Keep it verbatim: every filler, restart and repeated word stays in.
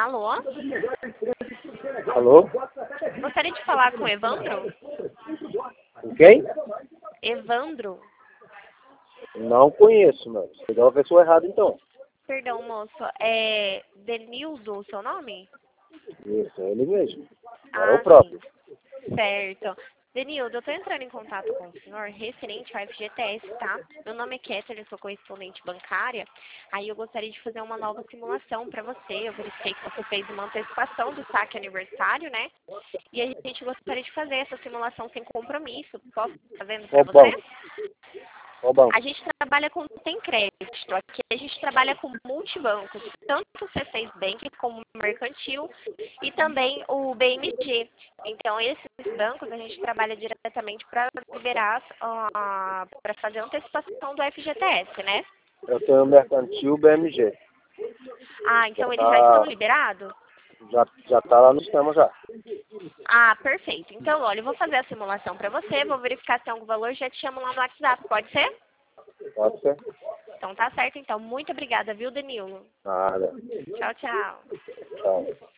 Alô? Alô? Gostaria de falar com o Evandro? Com quem? Evandro? Não conheço, mano. Você pegou a pessoa errada, então. Perdão, moço. É Denilson o seu nome? Isso, é ele mesmo. É Ah, o próprio. sim. Certo. Denildo, eu estou entrando em contato com o senhor referente ao F G T S, tá? Meu nome é Kéter, eu sou correspondente bancária. Aí eu gostaria de fazer uma nova simulação para você. Eu verifiquei que você fez uma antecipação do saque aniversário, né? E a gente gostaria de fazer essa simulação sem compromisso. Posso estar fazendo para Qual banco? você? Qual banco? A gente trabalha com Tem Crédito. Aqui a gente trabalha com multibancos, tanto o C seis Bank como o Mercantil e também o B M G. Então, esses bancos a gente trabalha diretamente para liberar, uh, para fazer a antecipação do F G T S, né? Eu tenho Mercantil B M G. Ah, então Já eles já estão tá, liberados? já, já tá lá no sistema já. Ah, perfeito. Então, olha, eu vou fazer a simulação para você, vou verificar se tem algum valor, já te chamo lá no WhatsApp, pode ser? Pode ser? Então tá certo, então. Muito obrigada, viu, Danilo? Nada. Tchau, tchau. Tchau.